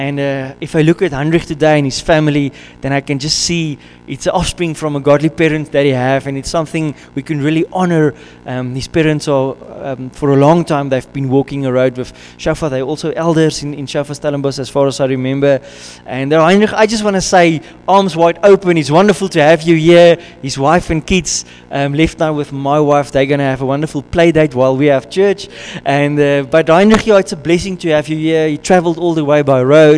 And if I look at Heinrich today and his family, then I can just see it's an offspring from a godly parent that he have, and it's something we can really honor. His parents are, for a long time, they've been walking a road with Shofar. They're also elders in Shofar Stellenbosch, as far as I remember. And Heinrich, I just want to say, arms wide open. It's wonderful to have you here. His wife and kids left now with my wife. They're going to have a wonderful play date while we have church. And but Heinrich, it's a blessing to have you here. He traveled all the way by road.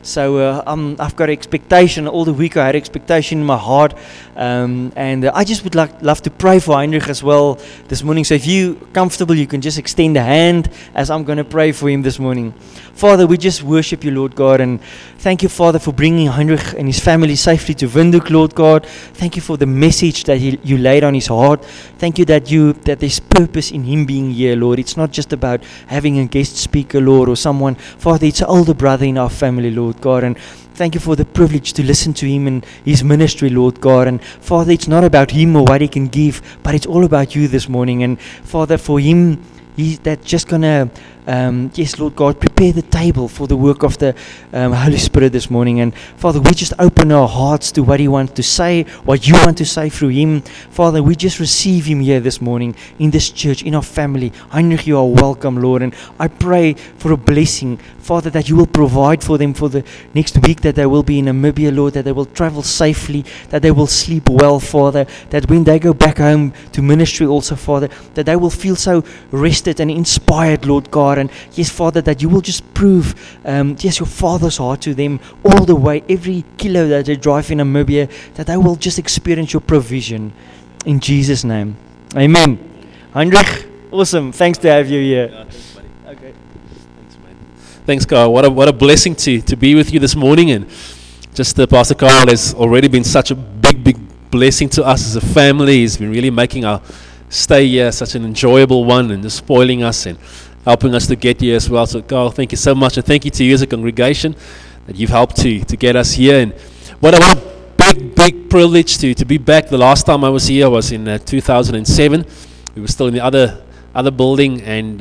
So I've got expectation. All the week I had expectation in my heart. And I just would love to pray for Heinrich as well this morning. So if you're comfortable, you can just extend a hand as I'm going to pray for him this morning. Father, we just worship you, Lord God. And thank you, Father, for bringing Heinrich and his family safely to Windhoek, Lord God. Thank you for the message that you laid on his heart. Thank you that there's purpose in him being here, Lord. It's not just about having a guest speaker, Lord, or someone. Father, it's an older brother in our family, Lord God. And thank you for the privilege to listen to him and his ministry, Lord God. And Father, it's not about him or what he can give, but it's all about you this morning. And Father, for him, he's just going to, yes, Lord God, prepare the table for the work of the Holy Spirit this morning. And Father, we just open our hearts to what he wants to say, what you want to say through him. Father, we just receive him here this morning in this church, in our family. Heinrich, you are welcome, Lord. And I pray for a blessing, Father, that you will provide for them for the next week, that they will be in Namibia, Lord, that they will travel safely, that they will sleep well, Father, that when they go back home to ministry also, Father, that they will feel so rested and inspired, Lord God. And yes, Father, that you will just prove, yes, your Father's heart to them all the way, every kilo that they drive in Namibia, that they will just experience your provision. In Jesus' name. Amen. Heinrich, awesome. Thanks to have you here. Yeah, thanks, buddy. Okay. Thanks, man. Thanks, Carl. What a blessing to be with you this morning. And just Pastor Carl has already been such a big blessing to us as a family. He's been really making our stay here such an enjoyable one, and just spoiling us and helping us to get here as well. So Carl, thank you so much, and thank you to you as a congregation that you've helped to get us here. And what a big privilege to be back. The last time I was here was in 2007. We were still in the other building, and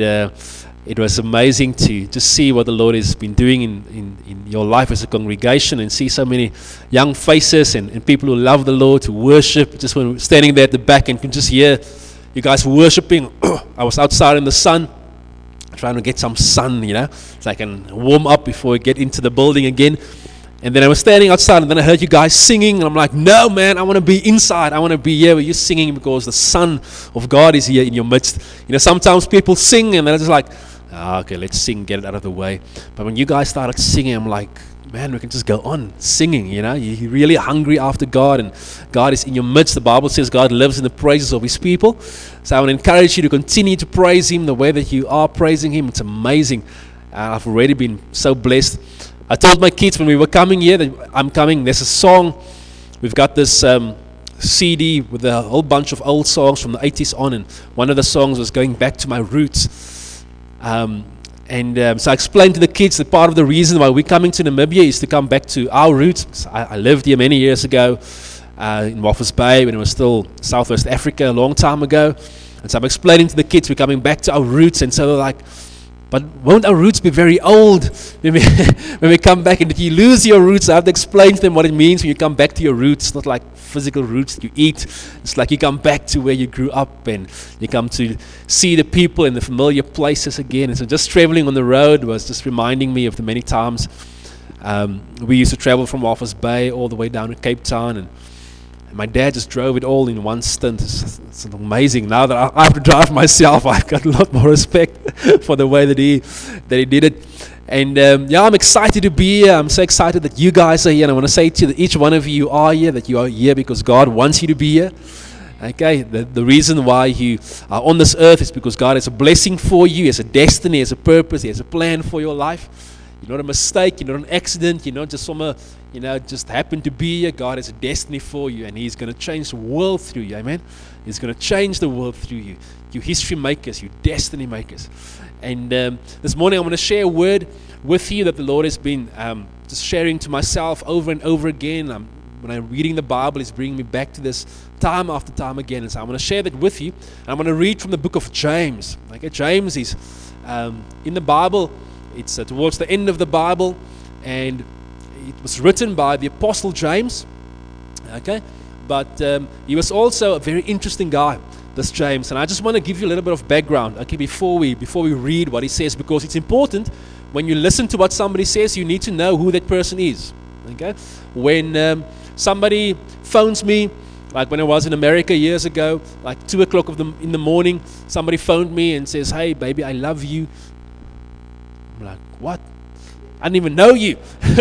it was amazing to just see what the Lord has been doing in your life as a congregation, and see so many young faces and people who love the Lord, to worship. Just when we're standing there at the back and can just hear you guys worshiping. I was outside in the sun, trying to get some sun, so I can warm up before I get into the building again. And then I was standing outside, and then I heard you guys singing, and I'm like, no, man, I want to be inside. I want to be here where you're singing, because the Son of God is here in your midst. Sometimes people sing, and they're just like, okay, let's sing, get it out of the way. But when you guys started singing, I'm like, man, we can just go on singing, You're really hungry after God, and God is in your midst. The Bible says God lives in the praises of His people. So I want to encourage you to continue to praise Him the way that you are praising Him. It's amazing. I've already been so blessed. I told my kids when we were coming here that I'm coming. There's a song. We've got this CD with a whole bunch of old songs from the 80s on, and one of the songs was going back to my roots. So I explained to the kids that part of the reason why we're coming to Namibia is to come back to our roots. I lived here many years ago in Walvis Bay when it was still Southwest Africa a long time ago. And so I'm explaining to the kids we're coming back to our roots, and so they're like, but won't our roots be very old when we come back? And if you lose your roots, I have to explain to them what it means when you come back to your roots. It's not like physical roots that you eat. It's like you come back to where you grew up, and you come to see the people in the familiar places again. And so just traveling on the road was just reminding me of the many times we used to travel from Walvis Bay all the way down to Cape Town, and my dad just drove it all in one stint. It's amazing. Now that I have to drive myself, I've got a lot more respect for the way that he did it. And I'm excited to be here. I'm so excited that you guys are here. And I want to say to each one of you are here, that you are here because God wants you to be here. Okay, the reason why you are on this earth is because God has a blessing for you. He has a destiny, He has a purpose, He has a plan for your life. You're not a mistake, you're not an accident, you're not just just happen to be here. God has a destiny for you, and He's going to change the world through you, amen? He's going to change the world through you. You history makers, you destiny makers. And this morning I want to share a word with you that the Lord has been just sharing to myself over and over again. When I'm reading the Bible, He's bringing me back to this time after time again. And so I'm going to share that with you. And I'm going to read from the book of James. Okay, James is in the Bible. It's towards the end of the Bible, and it was written by the Apostle James. Okay, but he was also a very interesting guy, this James. And I just want to give you a little bit of background, okay, before we read what he says, because it's important when you listen to what somebody says, you need to know who that person is. Okay, when somebody phones me, like when I was in America years ago, like 2 o'clock in the morning, somebody phoned me and says, "Hey, baby, I love you." I'm like, "What? I didn't even know you."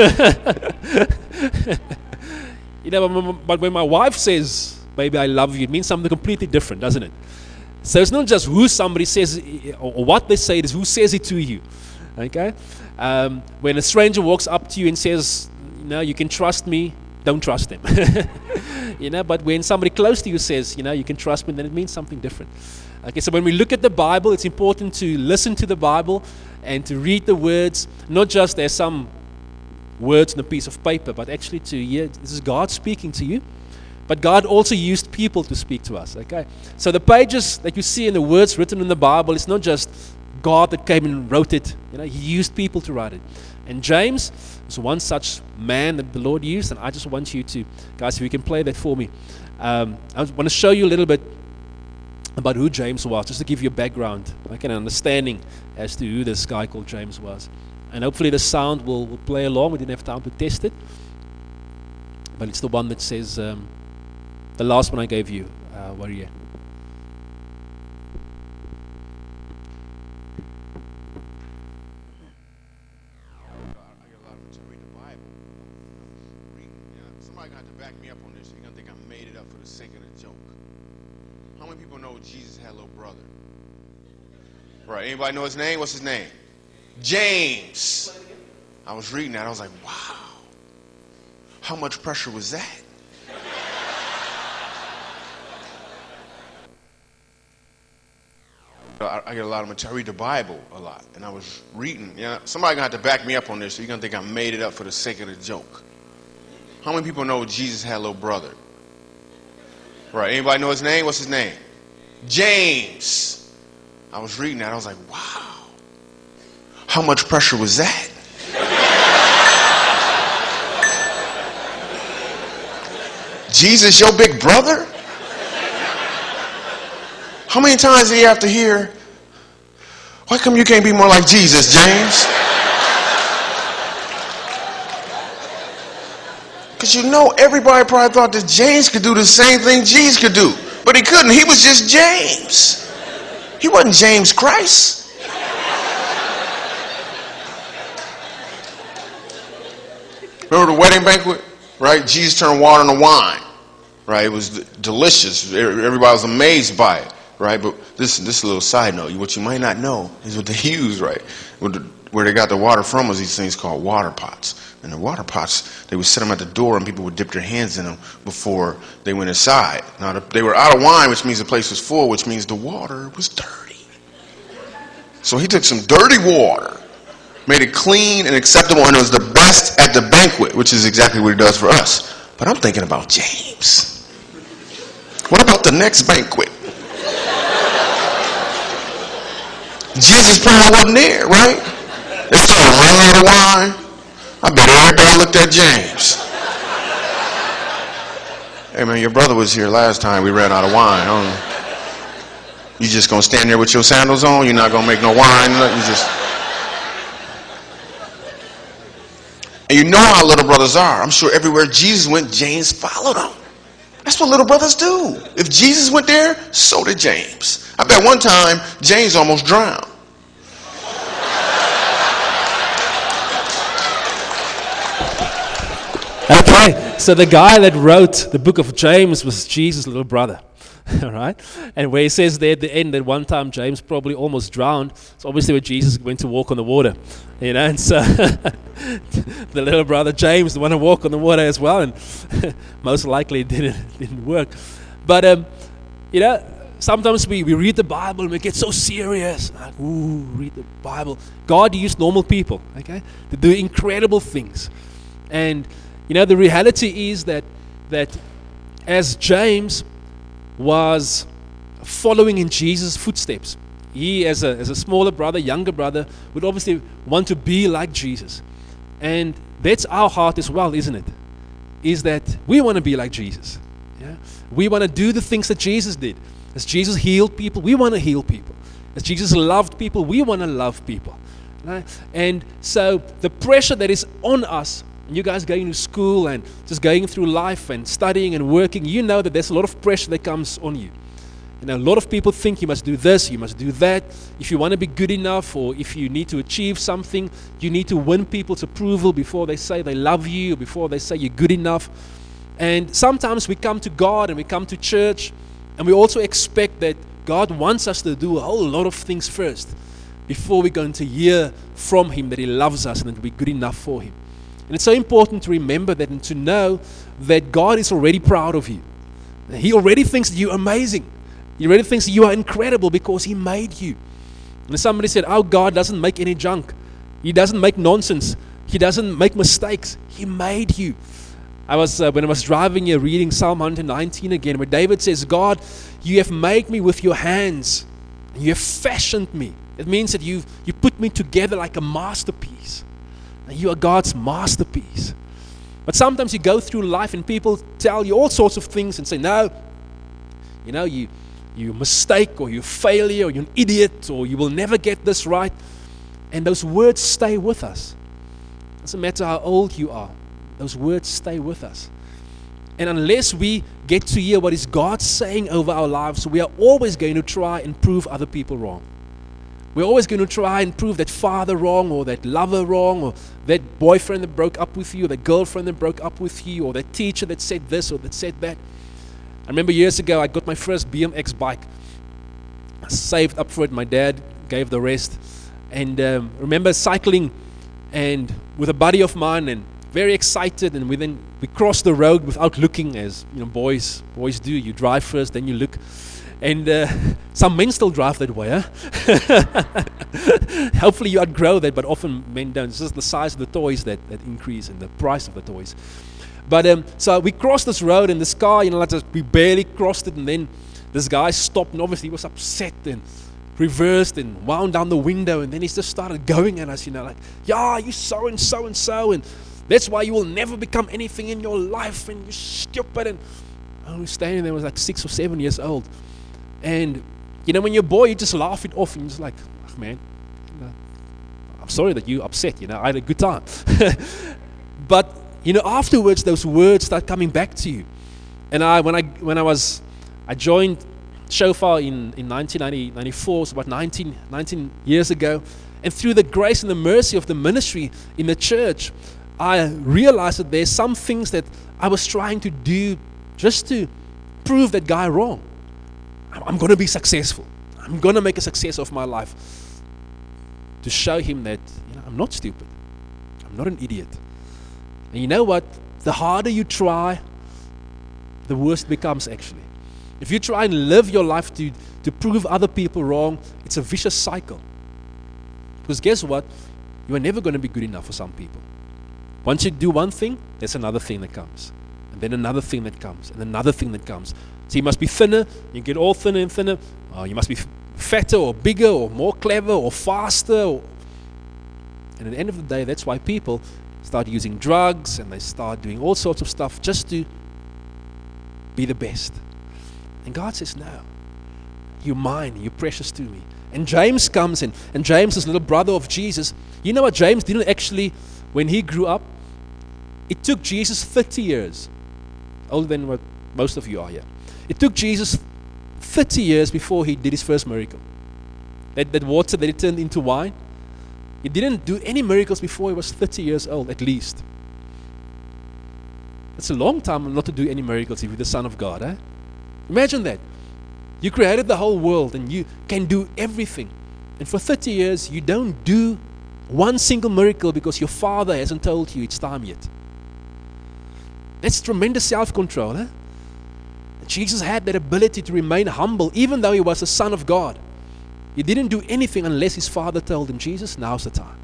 You know, but when my wife says, "Baby, I love you," it means something completely different, doesn't it? So it's not just who somebody says or what they say, it is who says it to you. Okay? When a stranger walks up to you and says, "You know, you can trust me," don't trust them. You know, but when somebody close to you says, "You know, you can trust me," then it means something different. Okay, so when we look at the Bible, it's important to listen to the Bible and to read the words, not just as some words on a piece of paper, but actually to hear this is God speaking to you. But God also used people to speak to us. Okay, so the pages that you see in the words written in the Bible, it's not just God that came and wrote it. You know, He used people to write it. And James was one such man that the Lord used. And I just want you to, guys, if you can play that for me. I want to show you a little bit about who James was, just to give you a background, like an understanding as to who this guy called James was. And hopefully the sound will play along. We didn't have time to test it. But it's the one that says, the last one I gave you, Warrior. I get a lot of them to read the Bible. Somebody got to back me up on this. You're going to think I made it up for the sake of the joke. How many people know Jesus had a little brother? Right. Anybody know his name? What's his name? James. I was reading that. I was like, wow. How much pressure was that? I get a lot of material. I read the Bible a lot. And I was reading. Somebody going to have to back me up on this. So you're going to think I made it up for the sake of the joke. How many people know Jesus had a little brother? Right. Anybody know his name? What's his name? James. I was reading that. I was like, wow. How much pressure was that? Jesus, your big brother? How many times do you have to hear, why come you can't be more like Jesus, James? Because you know everybody probably thought that James could do the same thing Jesus could do. But he couldn't. He was just James. He wasn't James Christ. Remember the wedding banquet? Right? Jesus turned water into wine. Right? It was delicious. Everybody was amazed by it. Right? But this is a little side note. What you might not know is what they use, right? Where they got the water from was these things called water pots. And the water pots, they would set them at the door and people would dip their hands in them before they went inside. Now, they were out of wine, which means the place was full, which means the water was dirty. So he took some dirty water, made it clean and acceptable, and it was the best at the banquet, which is exactly what he does for us. But I'm thinking about James. What about the next banquet? Jesus probably wasn't there, right? They started running out of wine. I bet everybody looked at James. Hey man, your brother was here last time we ran out of wine. You just gonna stand there with your sandals on? You're not gonna make no wine? You just... And you know how little brothers are. I'm sure everywhere Jesus went, James followed him. That's what little brothers do. If Jesus went there, so did James. I bet one time James almost drowned. Okay, so the guy that wrote the book of James was Jesus' little brother. All right, and where he says there at the end that one time James probably almost drowned, it's obviously where Jesus went to walk on the water, you know, and so the little brother James wanted to walk on the water as well, and most likely it didn't work. But you know, sometimes we read the Bible and we get so serious, like, ooh, read the Bible. God used normal people, okay, to do incredible things. And you know, the reality is that as James was following in Jesus' footsteps, he as a smaller brother, younger brother, would obviously want to be like Jesus. And That's our heart as well, isn't it? Is that we want to be like Jesus. Yeah? We want to do the things that Jesus did. As Jesus healed people, we want to heal people. As Jesus loved people, we want to love people. Right? And so the pressure that is on us, you guys going to school and just going through life and studying and working, you know that there's a lot of pressure that comes on you. You know, a lot of people think you must do this, you must do that. If you want to be good enough, or if you need to achieve something, you need to win people's approval before they say they love you, or before they say you're good enough. And sometimes we come to God and we come to church, and we also expect that God wants us to do a whole lot of things first before we're going to hear from Him that He loves us and that we're good enough for Him. And it's so important to remember that and to know that God is already proud of you. He already thinks that you're amazing. He already thinks that you are incredible because He made you. And somebody said, "Oh, God doesn't make any junk. He doesn't make nonsense. He doesn't make mistakes. He made you." I was when I was driving here reading Psalm 119 again, where David says, "God, you have made me with your hands. You have fashioned me." It means that you put me together like a masterpiece. And you are God's masterpiece. But sometimes you go through life and people tell you all sorts of things and say, "No, you know, you're a mistake, or you're a failure, or you're an idiot, or you will never get this right." And those words stay with us. Doesn't matter how old you are. Those words stay with us. And unless we get to hear what is God saying over our lives, we are always going to try and prove other people wrong. We're always going to try and prove that father wrong, or that lover wrong, or that boyfriend that broke up with you, or that girlfriend that broke up with you, or that teacher that said this or that said that. I remember years ago, I got my first BMX bike. I saved up for it. My dad gave the rest. And remember cycling and with a buddy of mine, and very excited. And we crossed the road without looking, as you know, boys do. You drive first, then you look. And some men still drive that way, huh? Hopefully you outgrow that, but often men don't. It's just the size of the toys that increase, and the price of the toys. But so we crossed this road, and this car, we barely crossed it, and then this guy stopped, and obviously he was upset and reversed and wound down the window, and then he just started going at us, like, "Yeah, you so and so and so, and that's why you will never become anything in your life, and you're stupid." And I was standing there, I was like 6 or 7 years old. And, when you're a boy, you just laugh it off, and you're just like, "Oh, man, I'm sorry that you're upset, I had a good time." But, afterwards, those words start coming back to you. And I joined Shofar in 1994, so about 19 years ago. And through the grace and the mercy of the ministry in the church, I realized that there's some things that I was trying to do just to prove that guy wrong. I'm going to be successful. I'm going to make a success of my life. To show him that I'm not stupid. I'm not an idiot. And you know what? The harder you try, the worse it becomes, actually. If you try and live your life to prove other people wrong, it's a vicious cycle. Because guess what? You are never going to be good enough for some people. Once you do one thing, there's another thing that comes. And then another thing that comes. And another thing that comes. So you must be thinner. You get all thinner and thinner. You must be fatter or bigger or more clever or faster. And at the end of the day, that's why people start using drugs, and they start doing all sorts of stuff just to be the best. And God says, "No, you're mine, you're precious to me." And James comes in, and James is little brother of Jesus. You know what? James didn't actually, when he grew up, it took Jesus 30 years, older than what most of you are here. It took Jesus 30 years before he did his first miracle. That water that he turned into wine, he didn't do any miracles before he was 30 years old, at least. It's a long time not to do any miracles if you're the Son of God, eh? Imagine that. You created the whole world, and you can do everything. And for 30 years, you don't do one single miracle because your Father hasn't told you it's time yet. That's tremendous self-control, eh? Jesus had that ability to remain humble, even though he was the Son of God. He didn't do anything unless his Father told him, "Jesus, now's the time."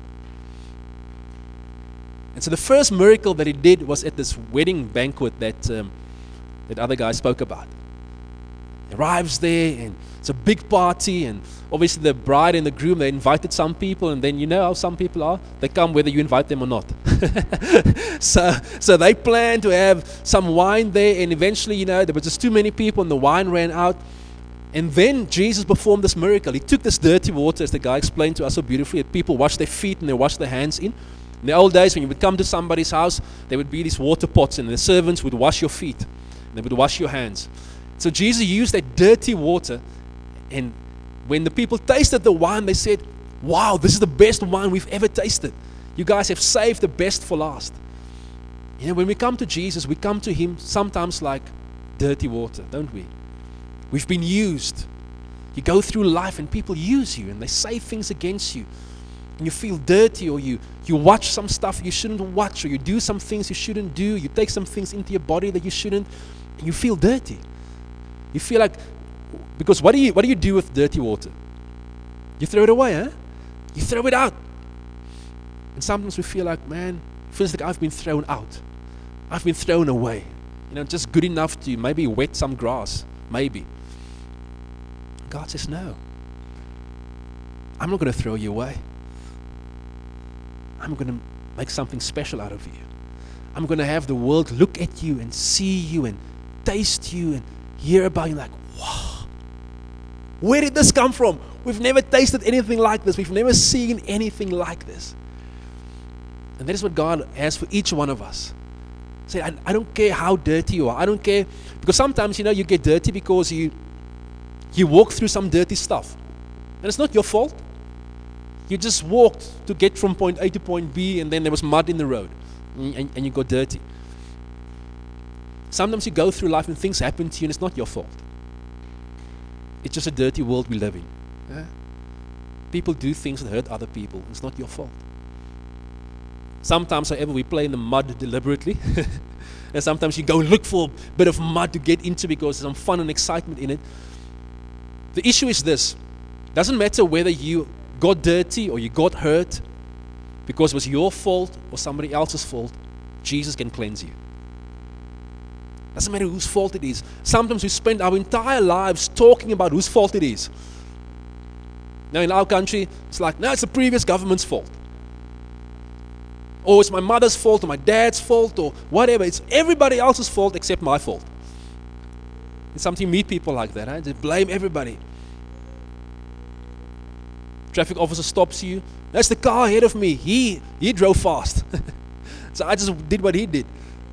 And so the first miracle that he did was at this wedding banquet that other guy spoke about. He arrives there, and it's a big party, and obviously the bride and the groom, they invited some people, and then you know how some people are. They come whether you invite them or not. so they planned to have some wine there, and eventually, there were just too many people and the wine ran out. And then Jesus performed this miracle. He took this dirty water, as the guy explained to us so beautifully, that people wash their feet and they wash their hands in. In the old days, when you would come to somebody's house, there would be these water pots, and the servants would wash your feet. And they would wash your hands. So Jesus used that dirty water, and when the people tasted the wine, they said, wow, this is the best wine we've ever tasted. You guys have saved the best for last. When we come to Jesus, we come to Him sometimes like dirty water, don't we? We've been used. You go through life and people use you and they say things against you. And you feel dirty, or you watch some stuff you shouldn't watch, or you do some things you shouldn't do. You take some things into your body that you shouldn't, and you feel dirty. You feel like, because what do you do with dirty water? You throw it away, huh? You throw it out. And sometimes we feel like, man, it feels like I've been thrown out. I've been thrown away. Just good enough to maybe wet some grass, maybe. God says, no. I'm not going to throw you away. I'm going to make something special out of you. I'm going to have the world look at you and see you and taste you and hear about you like, wow, where did this come from? We've never tasted anything like this. We've never seen anything like this. And that is what God has for each one of us. Say, I don't care how dirty you are. I don't care. Because sometimes, you get dirty because you walk through some dirty stuff. And it's not your fault. You just walked to get from point A to point B, and then there was mud in the road. And you got dirty. Sometimes you go through life and things happen to you and it's not your fault. It's just a dirty world we live in. Yeah? People do things that hurt other people. It's not your fault. Sometimes, however, we play in the mud deliberately. And sometimes you go look for a bit of mud to get into because there's some fun and excitement in it. The issue is this. It doesn't matter whether you got dirty or you got hurt because it was your fault or somebody else's fault. Jesus can cleanse you. Doesn't matter whose fault it is. Sometimes we spend our entire lives talking about whose fault it is. Now in our country, it's like, no, it's the previous government's fault. Or it's my mother's fault or my dad's fault or whatever. It's everybody else's fault except my fault. And sometimes you meet people like that. They blame everybody. Traffic officer stops you. That's the car ahead of me. He drove fast. So I just did what he did.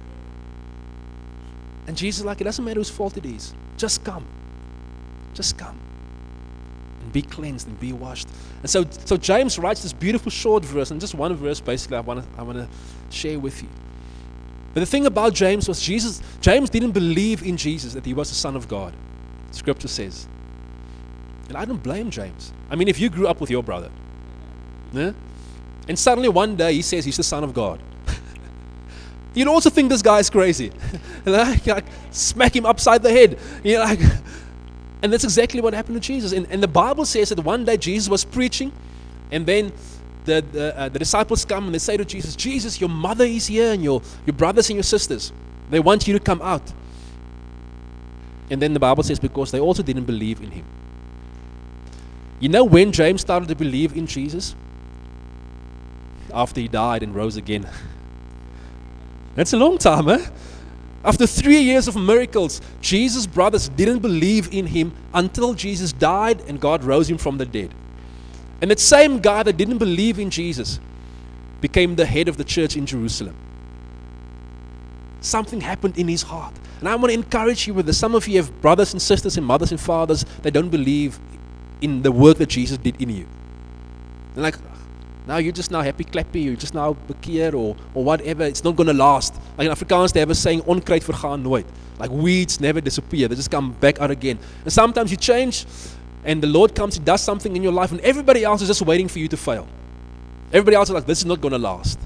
And Jesus is like, it doesn't matter whose fault it is. Just come. Just come. And be cleansed and be washed. And so James writes this beautiful short verse, and just one verse basically I want to share with you. But the thing about James was James didn't believe in Jesus, that he was the Son of God. Scripture says. And I don't blame James. I mean, if you grew up with your brother, yeah, and suddenly one day he says he's the Son of God, you'd also think this guy is crazy. like smack him upside the head. And that's exactly what happened to Jesus. And the Bible says that one day Jesus was preaching, and then the disciples come and they say to Jesus, Jesus, your mother is here, and your brothers and your sisters. They want you to come out. And then the Bible says because they also didn't believe in him. You know when James started to believe in Jesus? After he died and rose again. That's a long time, huh? After 3 years of miracles, Jesus' brothers didn't believe in him until Jesus died and God rose him from the dead. And that same guy that didn't believe in Jesus became the head of the church in Jerusalem. Something happened in his heart. And I want to encourage you with this. Some of you have brothers and sisters and mothers and fathers that don't believe in the work that Jesus did in you. And like, now you're just now happy clappy, you're just now bekeer or whatever. It's not going to last. Like in Afrikaans, they have a saying, onkruid vergaan nooit. Like weeds never disappear. They just come back out again. And sometimes you change and the Lord comes, he does something in your life and everybody else is just waiting for you to fail. Everybody else is like, this is not going to last.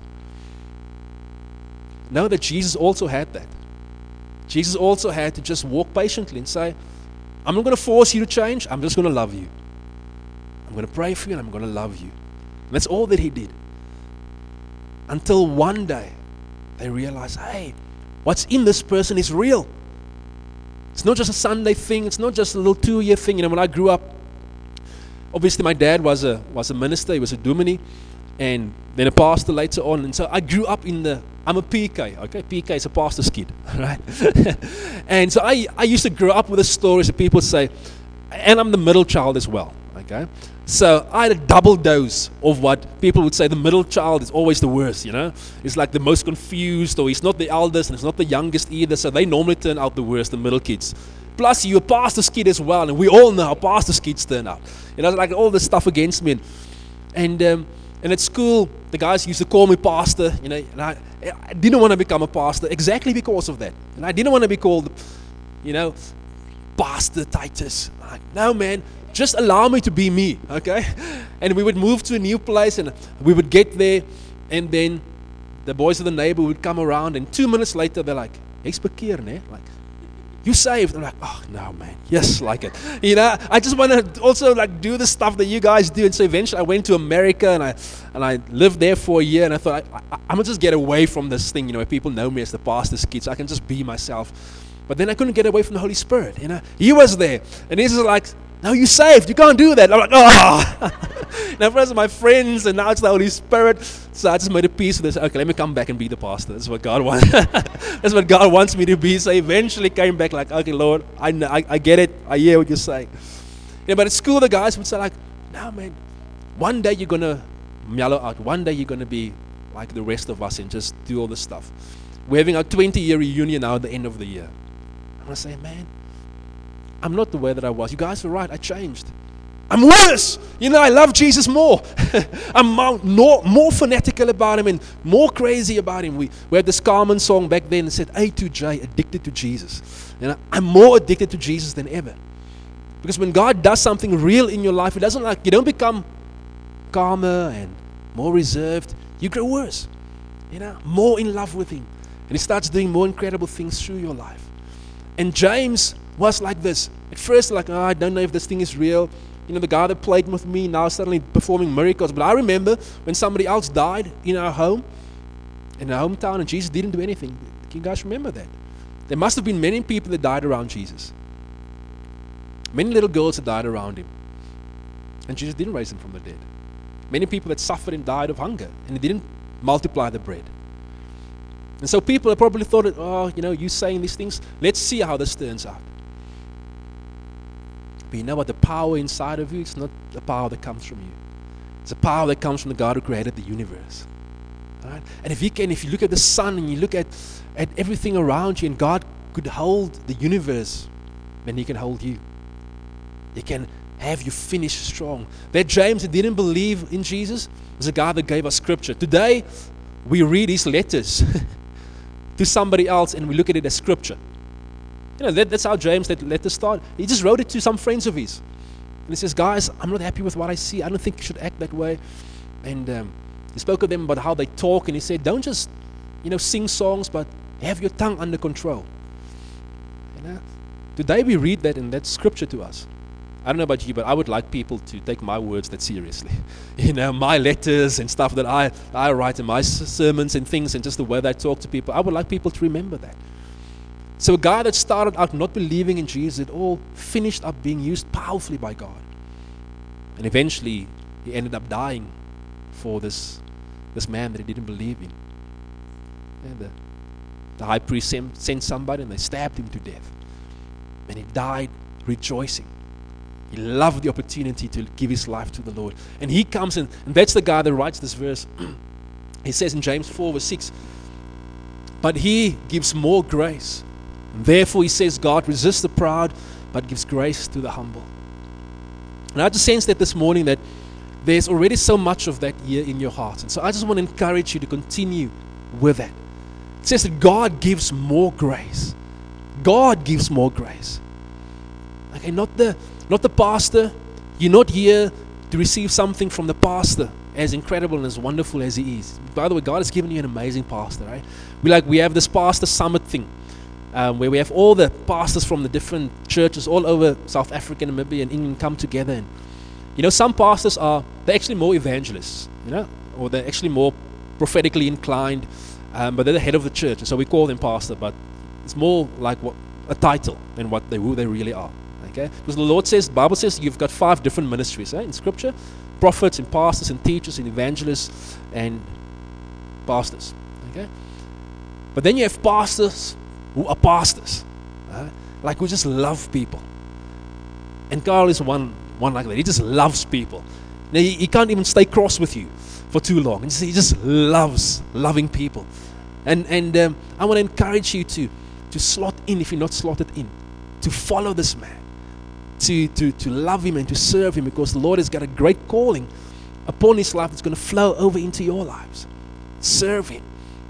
Know that Jesus also had that. Jesus also had to just walk patiently and say, I'm not going to force you to change. I'm just going to love you. I'm going to pray for you and I'm going to love you. And that's all that he did. Until one day, they realized, hey, what's in this person is real. It's not just a Sunday thing. It's not just a little 2-year thing. When I grew up, obviously my dad was a minister. He was a dominee. and then a pastor later on. And so I grew up I'm a PK, okay? PK is a pastor's kid, right? And so I used to grow up with the stories that people say, and I'm the middle child as well, okay? So I had a double dose of what people would say the middle child is always the worst, It's like the most confused, or he's not the eldest and he's not the youngest either, so they normally turn out the worst, the middle kids. Plus, you're a pastor's kid as well, and we all know how pastor's kids turn out. Like all this stuff against me. And at school, the guys used to call me pastor, and I didn't want to become a pastor exactly because of that. And I didn't want to be called, Pastor Titus. Like, no, man, just allow me to be me, okay? And we would move to a new place, and we would get there, and then the boys of the neighbor would come around, and 2 minutes later, they're like, "Ek's bekeer, né?" Like, "You saved?" I'm like, "Oh, no, man. Yes, like it." I just want to also do the stuff that you guys do. And so eventually I went to America, and I lived there for a year, and I thought, I'm going to just get away from this thing, where people know me as the pastor's kid, so I can just be myself. But then I couldn't get away from the Holy Spirit, He was there. And he's just like, "No, you saved. You can't do that." I'm like, "Oh." Now, first my friends, and now it's the Holy Spirit. So I just made a peace with this. Okay, let me come back and be the pastor. That's what God wants. That's what God wants me to be. So I eventually came back like, "Okay, Lord, I know, I get it. I hear what you're saying." But at school, the guys would say like, "No, man, one day you're going to mellow out. One day you're going to be like the rest of us and just do all this stuff." We're having our 20-year reunion now at the end of the year. I'm going to say, "Man, I'm not the way that I was. You guys were right. I changed. I'm worse. I love Jesus more. I'm more fanatical about him and more crazy about him." We had this Carmen song back then that said, "A to J, addicted to Jesus." I'm more addicted to Jesus than ever. Because when God does something real in your life, it doesn't you don't become calmer and more reserved. You grow worse. More in love with him. And he starts doing more incredible things through your life. And James was like this. At first, I don't know if this thing is real. The guy that played with me now suddenly performing miracles. But I remember when somebody else died in our home, in our hometown, and Jesus didn't do anything. Can you guys remember that? There must have been many people that died around Jesus. Many little girls that died around him. And Jesus didn't raise them from the dead. Many people that suffered and died of hunger, and he didn't multiply the bread. And so people have probably thought, you saying these things, let's see how this turns out. But you know what? The power inside of you, it's not the power that comes from you. It's a power that comes from the God who created the universe. Right? And if you look at the sun and you look at everything around you, and God could hold the universe, then he can hold you. He can have you finish strong. That James, that didn't believe in Jesus, is a guy that gave us scripture. Today, we read his letters to somebody else and we look at it as scripture. That's how James, that letter started. He just wrote it to some friends of his. And he says, "Guys, I'm not happy with what I see. I don't think you should act that way." And he spoke to them about how they talk, and he said, "Don't just, sing songs, but have your tongue under control." Today we read that, and that's scripture to us. I don't know about you, but I would like people to take my words that seriously. My letters and stuff that I write, and my sermons and things, and just the way that I talk to people, I would like people to remember that. So a guy that started out not believing in Jesus, it all finished up being used powerfully by God. And eventually, he ended up dying for this man that he didn't believe in. And the high priest sent somebody, and they stabbed him to death. And he died rejoicing. He loved the opportunity to give his life to the Lord. And he comes, and that's the guy that writes this verse. He says in James 4 verse 6, "But he gives more grace. And therefore," he says, "God resists the proud, but gives grace to the humble." And I just sense that this morning that there's already so much of that here in your heart. And so I just want to encourage you to continue with that. It says that God gives more grace. God gives more grace. Okay, not the pastor. You're not here to receive something from the pastor, as incredible and as wonderful as he is. By the way, God has given you an amazing pastor, right? We have this pastor summit thing, where we have all the pastors from the different churches all over South Africa, Namibia, and England come together. And some pastors they're actually more evangelists, or they're actually more prophetically inclined, but they're the head of the church, and so we call them pastor, but it's more like a title than who they really are. Okay? Because the Bible says you've got 5 different ministries in Scripture. prophets and pastors and teachers and evangelists and pastors. Okay? But then you have pastors who are pastors. Like who just love people. And Carl is one like that. He just loves people. Now, he can't even stay cross with you for too long. He just loves loving people. And I want to encourage you to slot in if you're not slotted in. To follow this man. To love him and to serve him, because the Lord has got a great calling upon his life that's going to flow over into your lives. Serve him.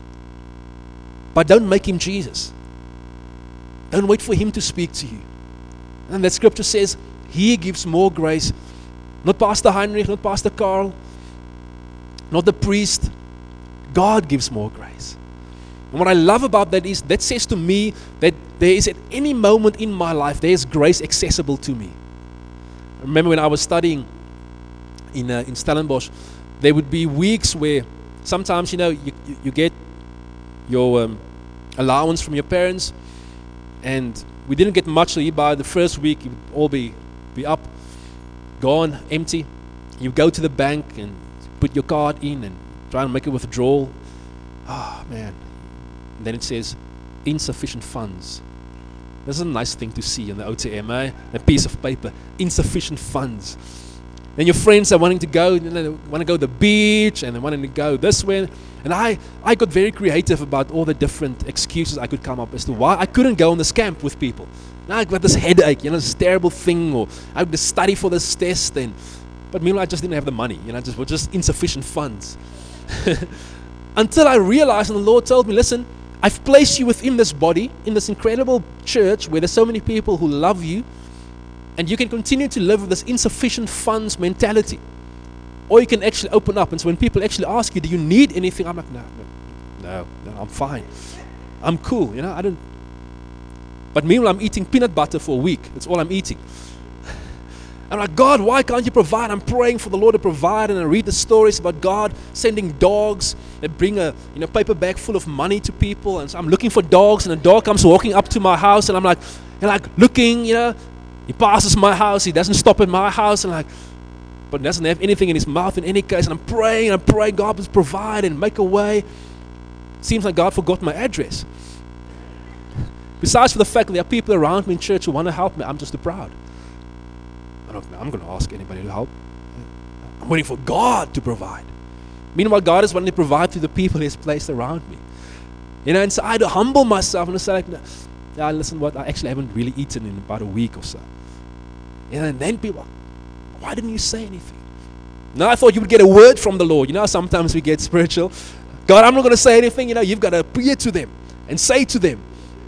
But don't make him Jesus. Don't wait for him to speak to you. And that scripture says, he gives more grace. Not Pastor Heinrich, not Pastor Carl, not the priest. God gives more grace. And what I love about that is, that says to me that there is at any moment in my life, there is grace accessible to me. I remember when I was studying in Stellenbosch, there would be weeks where sometimes, you get your allowance from your parents, and we didn't get much, so by the first week, it would all be up, gone, empty. You go to the bank and put your card in and try and make a withdrawal. Oh, man. And then it says, insufficient funds. This is a nice thing to see on the OTM, eh? A piece of paper, insufficient funds. Then your friends are wanting to go, they want to go to the beach, and they wanting to go this way. And I got very creative about all the different excuses I could come up as to why I couldn't go on this camp with people. Now I got this headache, this terrible thing, or I had to study for this test, but meanwhile I just didn't have the money, just insufficient funds. Until I realized, and the Lord told me, listen, I've placed you within this body, in this incredible church where there's so many people who love you, and you can continue to live with this insufficient funds mentality. Or you can actually open up. And so when people actually ask you, do you need anything? I'm like, no, I'm fine. I'm cool, I don't. But meanwhile, I'm eating peanut butter for a week. That's all I'm eating. I'm like, God, why can't you provide? I'm praying for the Lord to provide, and I read the stories about God sending dogs that bring a paper bag full of money to people. And so I'm looking for dogs, and a dog comes walking up to my house, and I'm like looking, he passes my house, he doesn't stop at my house, and but doesn't have anything in his mouth in any case. And I'm praying, God, please provide and make a way. Seems like God forgot my address. Besides for the fact that there are people around me in church who want to help me, I'm just too proud. I'm going to ask anybody to help. I'm waiting for God to provide. Meanwhile, God is wanting to provide through the people He's placed around me. And so I had to humble myself and say, listen, I actually haven't really eaten in about a week or so. And then people, why didn't you say anything? Now I thought you would get a word from the Lord. Sometimes we get spiritual. God, I'm not going to say anything. You've got to appear to them and say to them.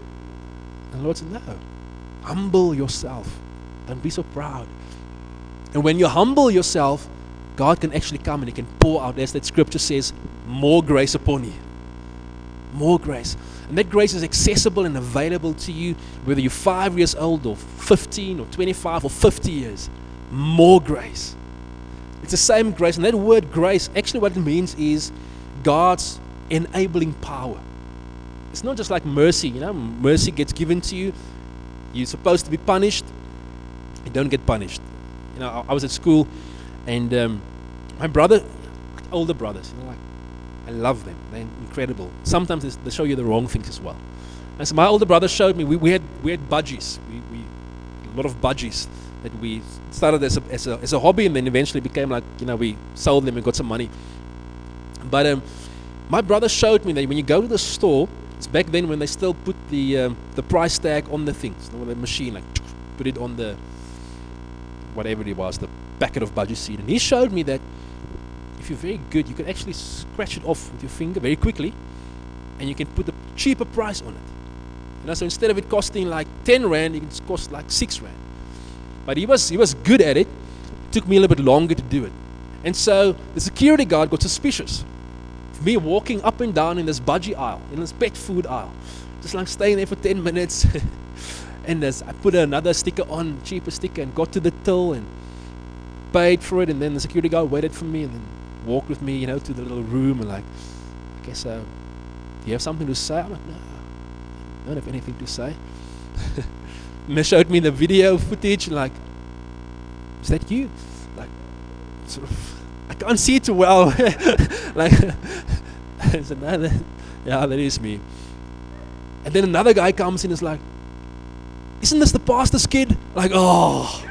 And the Lord said, no, humble yourself. Don't be so proud. And when you humble yourself, God can actually come and He can pour out, as that scripture says, more grace upon you. More grace. And that grace is accessible and available to you, whether you're 5 years old or 15 or 25 or 50 years. More grace. It's the same grace. And that word grace, actually what it means is God's enabling power. It's not just like mercy. Mercy gets given to you. You're supposed to be punished. You don't get punished. I was at school, and my brother, older brothers, I love them. They're incredible. Sometimes they show you the wrong things as well. And so my older brother showed me, we had budgies. We a lot of budgies that we started as a hobby, and then eventually became we sold them and got some money. But my brother showed me that when you go to the store, it's back then when they still put the price tag on the things, the machine, put it on the whatever it was, the packet of budgie seed. And he showed me that if you're very good, you can actually scratch it off with your finger very quickly, and you can put a cheaper price on it. So instead of it costing 10 rand, it can cost 6 rand. But he was good at it. It took me a little bit longer to do it. And so the security guard got suspicious of me walking up and down in this budgie aisle, in this pet food aisle, just staying there for 10 minutes. And I put another sticker on, cheaper sticker, and got to the till and paid for it. And then the security guard waited for me and then walked with me, to the little room and okay, so do you have something to say? I'm like, no, I don't have anything to say. And they showed me the video footage, is that you? sort of, I can't see too well. Like, I said, no, yeah, that is me. And then another guy comes in and is like, isn't this the pastor's kid? Like, oh,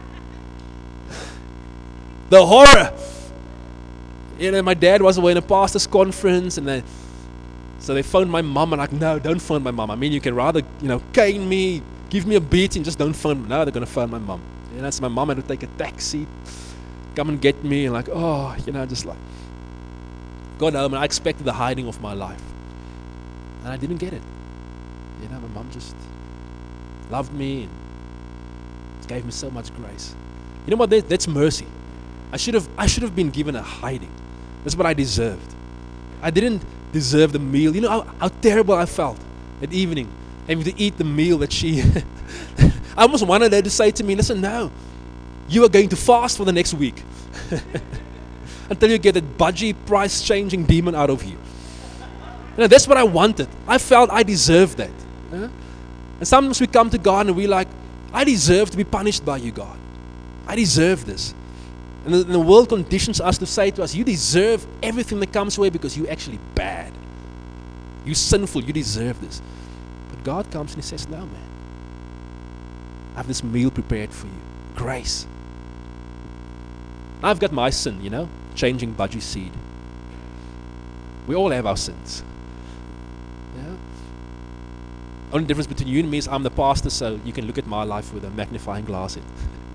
the horror. You know, my dad was away in a pastor's conference, and so they phoned my mom, and like, no, don't phone my mom. I mean, you can rather, cane me, give me a beating, just don't phone. No, they're going to phone my mom. So my mom had to take a taxi, come and get me, and like, oh, just like, got home, and I expected the hiding of my life. And I didn't get it. My mom just loved me and gave me so much grace. You know what? That's mercy. I should have been given a hiding. That's what I deserved. I didn't deserve the meal. You know how terrible I felt that evening, having to eat the meal that she. I almost wanted her to say to me, listen, no, you are going to fast for the next week until you get that budgie price-changing demon out of you. That's what I wanted. I felt I deserved that. And sometimes we come to God and we're like, I deserve to be punished by you, God. I deserve this. And the world conditions us to say to us, you deserve everything that comes away because you're actually bad. You're sinful. You deserve this. But God comes and He says, no, man. I have this meal prepared for you. Grace. I've got my sin, changing budgie seed. We all have our sins. Only difference between you and me is I'm the pastor, so you can look at my life with a magnifying glass in.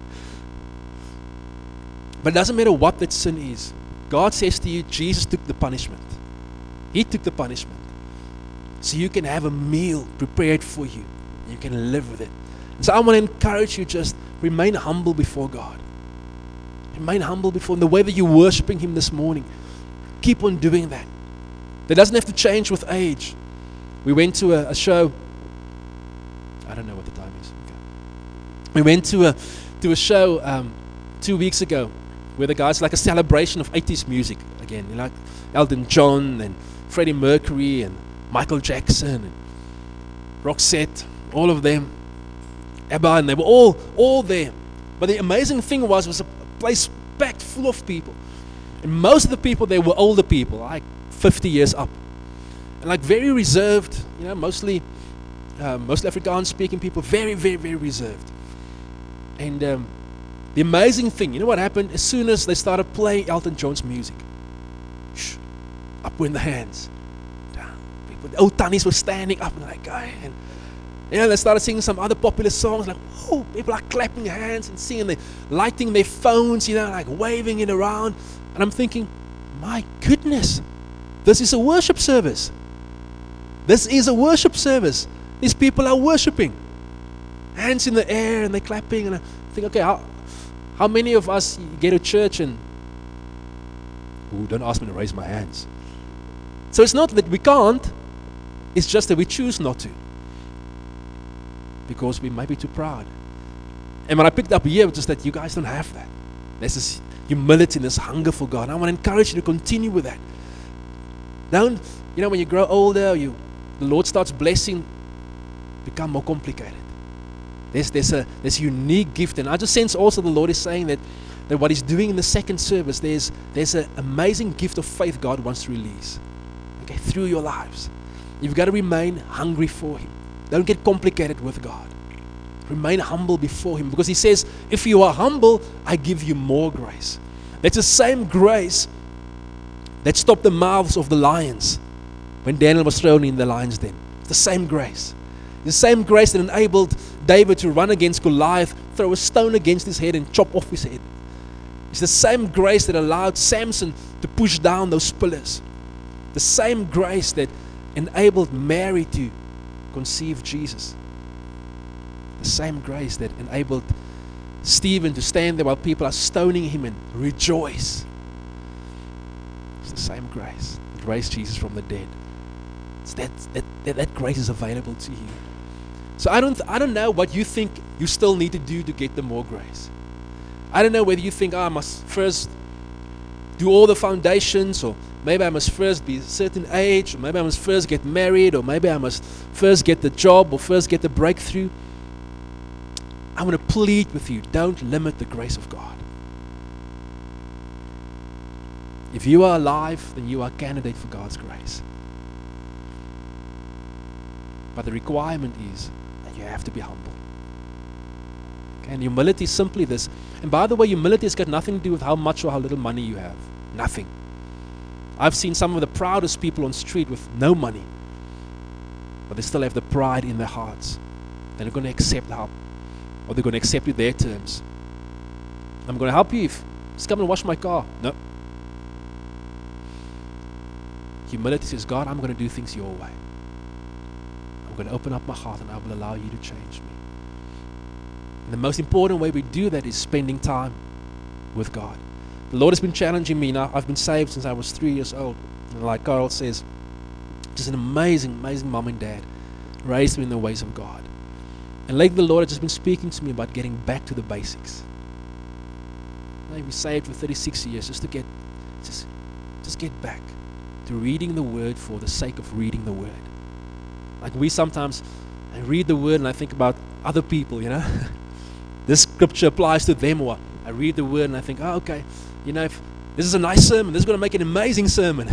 But it doesn't matter what that sin is. God says to you, Jesus took the punishment. He took the punishment. So you can have a meal prepared for you. You can live with it. And so I want to encourage you, just remain humble before God. Remain humble before Him. The way that you're worshiping Him this morning, keep on doing that. That doesn't have to change with age. We went to a show. I don't know what the time is. Okay. We went to a show 2 weeks ago where the guys, like a celebration of 80s music again. Like Elton John and Freddie Mercury and Michael Jackson and Roxette, all of them. ABBA, and they were all there. But the amazing thing was a place packed full of people. And most of the people there were older people, like 50 years up. And like very reserved, mostly Afrikaans speaking people, very, very, very reserved. And the amazing thing, what happened? As soon as they started playing Elton John's music, up went the hands. Down. People, the old tannies were standing up and like, and they started singing some other popular songs, like, whoa, people are clapping hands and singing, they're lighting their phones, like waving it around. And I'm thinking, my goodness, this is a worship service. This is a worship service. These people are worshiping. Hands in the air and they're clapping. And I think, okay, how many of us get to church and, don't ask me to raise my hands. So it's not that we can't, it's just that we choose not to. Because we might be too proud. And when I picked up here, just that you guys don't have that. There's this humility and this hunger for God. I want to encourage you to continue with that. Don't, when you grow older, the Lord starts blessing, become more complicated. There's a unique gift, and I just sense also the Lord is saying that what He's doing in the second service, there's an amazing gift of faith God wants to release, okay, through your lives. You've got to remain hungry for Him. Don't get complicated with God. Remain humble before Him, because He says, if you are humble, I give you more grace. That's the same grace that stopped the mouths of the lions when Daniel was thrown in the lion's den. It's the same grace. The same grace that enabled David to run against Goliath, throw a stone against his head and chop off his head. It's the same grace that allowed Samson to push down those pillars. The same grace that enabled Mary to conceive Jesus. The same grace that enabled Stephen to stand there while people are stoning him and rejoice. It's the same grace that raised Jesus from the dead. It's that grace is available to you. So I don't know what you think you still need to do to get the more grace. I don't know whether you think, I must first do all the foundations, or maybe I must first be a certain age, or maybe I must first get married, or maybe I must first get the job, or first get the breakthrough. I want to plead with you, don't limit the grace of God. If you are alive, then you are a candidate for God's grace. But the requirement is that you have to be humble. Okay? And humility is simply this. And by the way, humility has got nothing to do with how much or how little money you have. Nothing. I've seen some of the proudest people on the street with no money, but they still have the pride in their hearts. They're going to accept help, or they're going to accept you their terms. I'm going to help you if just come and wash my car. No. Humility says, God, I'm going to do things your way. I'm going to open up my heart and I will allow you to change me. And the most important way we do that is spending time with God. The Lord has been challenging me now. I've been saved since I was 3 years old. And like Carl says, just an amazing, amazing mom and dad raised me in the ways of God. And lately the Lord has just been speaking to me about getting back to the basics. I've been saved for 36 years just to get back to reading the Word for the sake of reading the Word. Like we sometimes, I read the Word and I think about other people, you know. This scripture applies to them, or I read the Word and I think, oh, okay, you know, if this is a nice sermon, this is going to make an amazing sermon.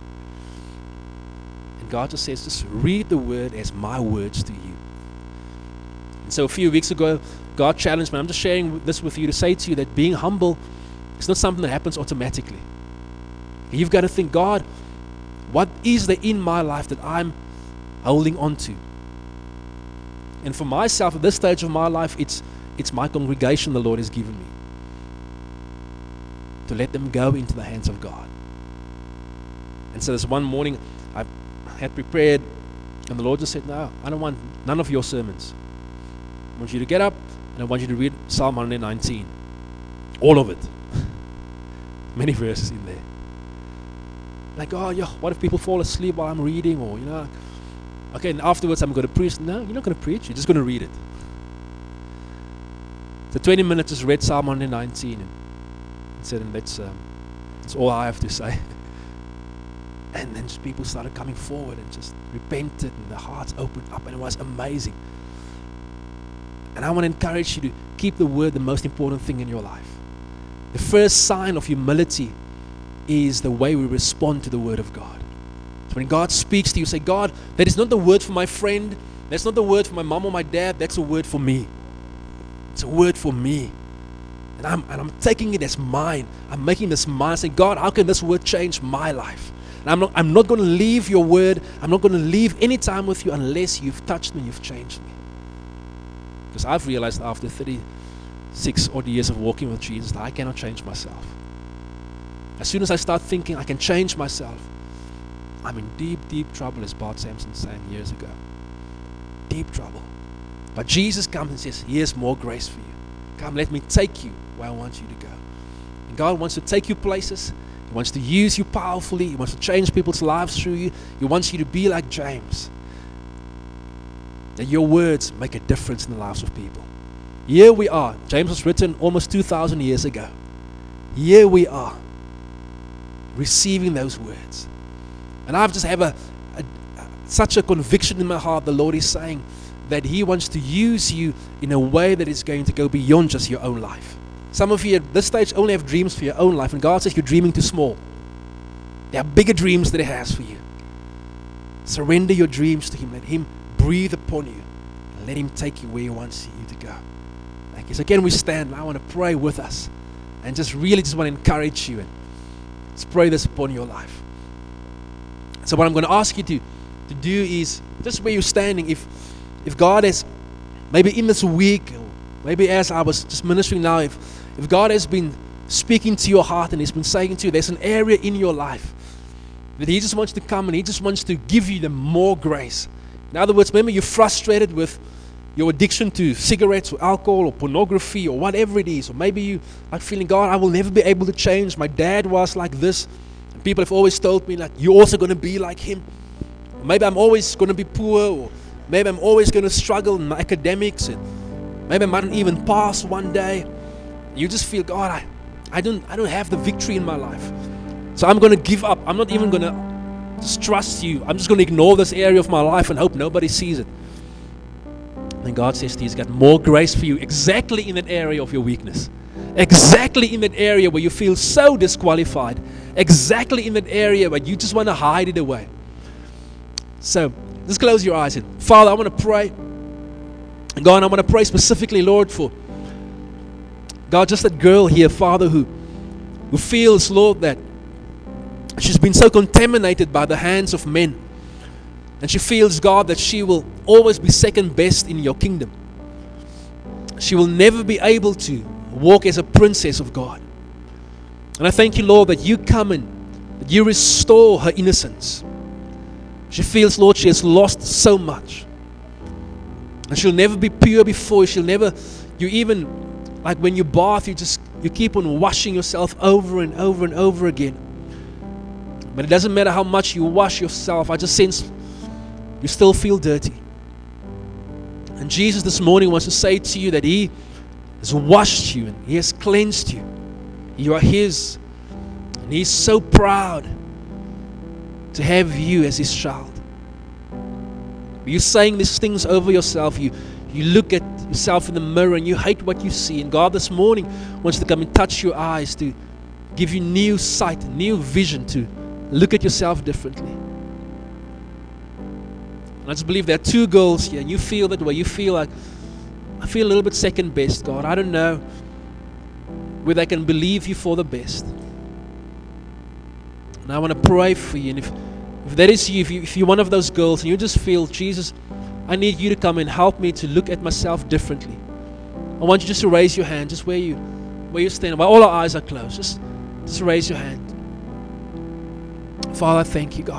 And God just says, just read the Word as my words to you. And so a few weeks ago, God challenged me. I'm just sharing this with you to say to you that being humble is not something that happens automatically. You've got to think, God, what is there in my life that I'm holding on to? And for myself, at this stage of my life, it's my congregation the Lord has given me, to let them go into the hands of God. And so this one morning, I had prepared, and the Lord just said, no, I don't want none of your sermons. I want you to get up, and I want you to read Psalm 119. All of it. Many verses in there. Like, oh, yeah, what if people fall asleep while I'm reading? Or, you know, okay, and afterwards I'm going to preach. No, you're not going to preach. You're just going to read it. So 20 minutes just read Psalm 119 and said, and that's all I have to say. And then just people started coming forward and just repented, and their hearts opened up, and it was amazing. And I want to encourage you to keep the Word the most important thing in your life. The first sign of humility is the way we respond to the Word of God. So when God speaks to you, say, God, that is not the word for my friend. That's not the word for my mom or my dad. That's a word for me. It's a word for me. And I'm taking it as mine. I'm making this mine. Saying, God, how can this word change my life? And I'm not going to leave your word. I'm not going to leave any time with you unless you've touched me, you've changed me. Because I've realized after 36 odd years of walking with Jesus that I cannot change myself. As soon as I start thinking I can change myself, I'm in deep, deep trouble, as Bart Sampson sang years ago. Deep trouble. But Jesus comes and says, here's more grace for you. Come, let me take you where I want you to go. And God wants to take you places. He wants to use you powerfully. He wants to change people's lives through you. He wants you to be like James. That your words make a difference in the lives of people. Here we are. James was written almost 2,000 years ago. Here we are, receiving those words. And I just have such a conviction in my heart. The Lord is saying that He wants to use you in a way that is going to go beyond just your own life. Some of you at this stage only have dreams for your own life, and God says you're dreaming too small. There are bigger dreams that He has for you. Surrender your dreams to Him. Let Him breathe upon you, and let Him take you where He wants you to go. Thank you. So again, we stand. I want to pray with us, and just want to encourage you, and let's pray this upon your life. So what I'm going to ask you to do is, just where you're standing, if God has, maybe in this week, or maybe as I was just ministering now, if God has been speaking to your heart and He's been saying to you, there's an area in your life that He just wants to come and He just wants to give you the more grace. In other words, maybe you're frustrated with your addiction to cigarettes or alcohol or pornography or whatever it is. Or maybe you are feeling, God, I will never be able to change. My dad was like this. And people have always told me, like, you're also going to be like him. Or maybe I'm always going to be poor. Or maybe I'm always going to struggle in my academics. And maybe I mightn't even pass one day. You just feel, God, I don't have the victory in my life. So I'm going to give up. I'm not even going to just trust you. I'm just going to ignore this area of my life and hope nobody sees it. And God says to you, He's got more grace for you exactly in that area of your weakness. Exactly in that area where you feel so disqualified. exactly in that area, but you just want to hide it away. So just close your eyes. And Father, I want to pray. God, I want to pray specifically, Lord, for God, just that girl here, Father, who feels, Lord, that she's been so contaminated by the hands of men. And she feels, God, that she will always be second best in your kingdom. She will never be able to walk as a princess of God. And I thank you, Lord, that you come in, that you restore her innocence. She feels, Lord, she has lost so much. And she'll never be pure before you. She'll never, you even, like when you bath, you keep on washing yourself over and over and over again. But it doesn't matter how much you wash yourself, I just sense you still feel dirty. And Jesus this morning wants to say to you that He has washed you and He has cleansed you. You are His. And He's so proud to have you as His child. You're saying these things over yourself. You look at yourself in the mirror and you hate what you see. And God this morning wants to come and touch your eyes, to give you new sight, new vision, to look at yourself differently. And I just believe there are two girls here, and you feel that way. You feel like, I feel a little bit second best, God. I don't know whether I can believe you for the best. And I want to pray for you. And if that is you, if you're one of those girls and you just feel, Jesus, I need you to come and help me to look at myself differently, I want you just to raise your hand, just where you stand, while all our eyes are closed. Just raise your hand. Father, thank you, God.